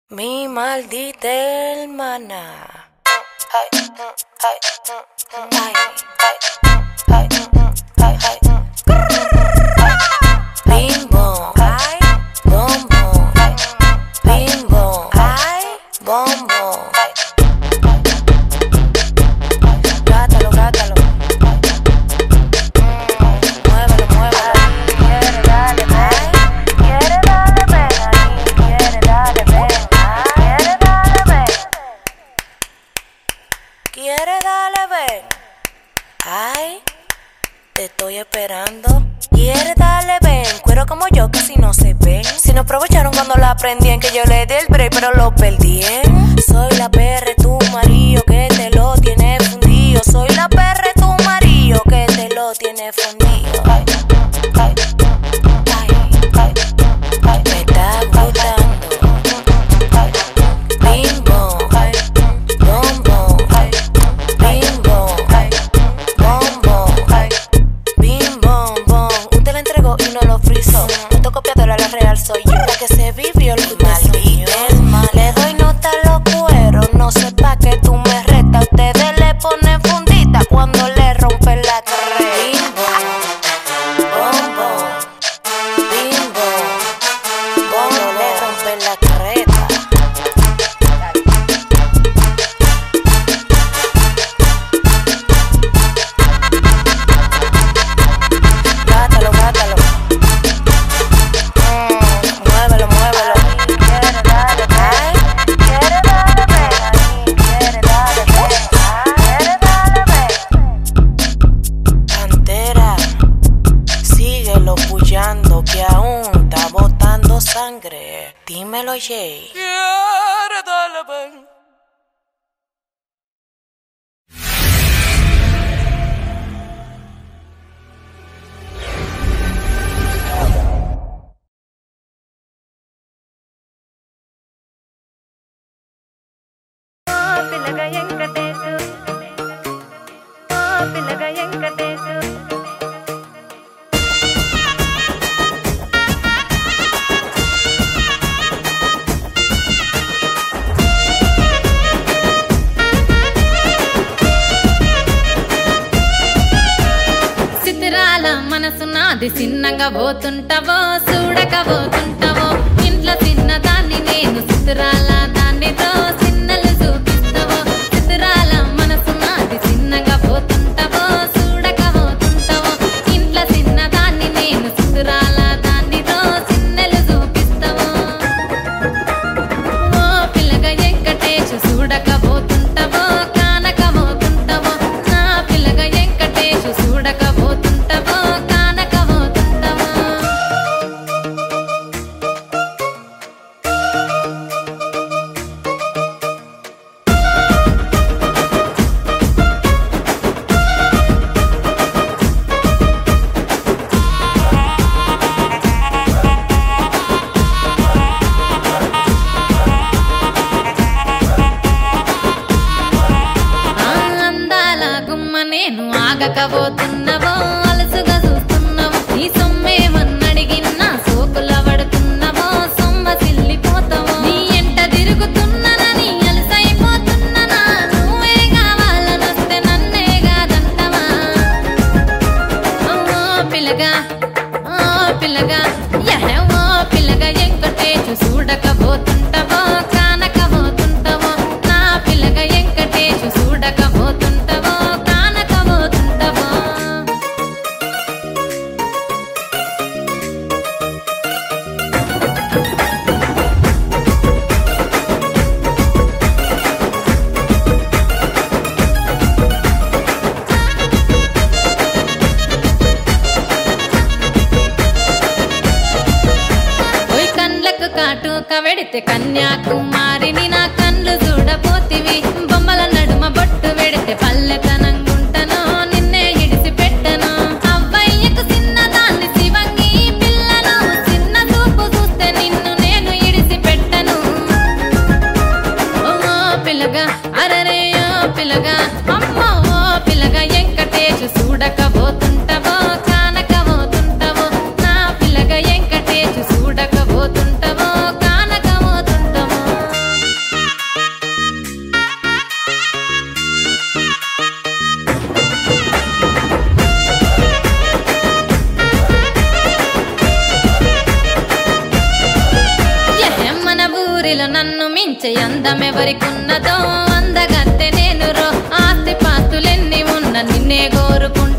Mi maldita hermana. Ay, ay, ay, ay, ay, ay. Bim bom, ay, bom bom, ay, bim bom, ay, bom bom. Gátalo, gátalo. Muévelo, muévelo. Quiere darle, ven. Quiere darle, ven ahí. Quiere darle, ven. Quiere darle, ven. Quiere darle, ven. Ay, te estoy esperando. Quiere darle, ven. Cuero como yo, casi no se ven. Si no aprovecharon cuando la aprendían, que yo le di el break, pero lo perdí. Soy la perra, tu marido, que te lo tiene fundido. Soy la perra, tu marido, que te lo tiene fundido. Ay, ay, ay, ay, ay. Me está gustando. Ay, bim bom, ay, bom bom, ay, bim bom, ay, bom bom, ay, bim bom bom. Usted la entregó y no lo frizó. Fotocopiadora, la real soy yo. La que se vivió el maldito. Le doy nota a los cueros, no sé pa' que tú me retas. Ustedes le ponen fundita cuando le rompen la carrera. Bim bom, bom bom, bim bom, cuando le rompen la carreta. Gátalo, gátalo. Muévelo, muévelo. Quiere darle, ven. Quiere darle, ven ahí. Quiere darle, ven. Quiere darle, ven. Cantera, síguelo pullando que aún está botando sangre. Dímelo, Jay. Quiere darle, ven. పిల్లగా వెంకటేశు పిల్లగా వెంకటేశు సిద్ధిరాల మనసు నాది చిన్నగా పోతుంటావో చూడక పోతుంటావో ఇంట్లో చిన్నదాన్ని నేను సిద్ధిరాల దాన్నితో చిన్నలు చూపిస్తావో సిద్ధిరాల మనసు నాది చిన్నగా పోతుంటావో చూడక పోతుంటావో ఇంట్లో చిన్నదాన్ని నేను సిద్ధిరాల దాన్నితో చిన్నలు చూపిస్తావో ఓ పిల్లగా వెంకటేశు చూడక పోతుంటావో కానక పోతుంటావో నా పిల్లగా వెంకటేశు చూడక పోతుంటావో కానక పోతుంటావో ఆ అందాల గుమ్మ నేను ఆగకపోతున్నవో అలసుగా చూస్తున్నావో నీ సొమ్మేమన్నడిగిన్నా సోకుల పడుతున్నవో సొమ్మ సిల్లిపోతావో నీ ఎంట తిరుగుతున్నానని అలసైపోతున్నానా నువ్వే కావాలనొస్తే నన్నే కాదంటవా ఓ పిల్లగా ఓ పిల్లగా యహ ఓ పిల్లగా వెంకటేశు చూడకపోతుంటావో కానకపోతుంటావో నా పిల్లగా వెంకటేశు చూడకపోతుంటావో కానకపోతుంటావో ఓయ్ కండ్లకు కాటుక వెడితే కన్యాకుమారిని నా కండ్లు చూడపోతివి బొమ్మల నడుమ బొట్టు వెడితే పల్లెతనంగుంటను నిన్నే ఇడిసి పెట్టను అవ్వయ్యకు చిన్నదాన్ని శివంగి పిల్లను చిన్న చూపు చూస్తే నిన్ను నేను ఇడిసి పెట్టను ఓ పిల్లగా అరరే ఓ పిల్లగా అమ్మో ఓ పిల్లగా వెంకటేశు చూడకపోతుంటావో కానకపోతుంటావో నా పిల్లగా వెంకటేశు చూడకపోతుంటావో కానకపోతుంటావో ఊరిలో నన్ను మించే అందమెవరికున్నదో అందగత్తె నేను రో ఆస్తి పాస్తులెన్ని ఉన్న నిన్నే కోరుకుంటా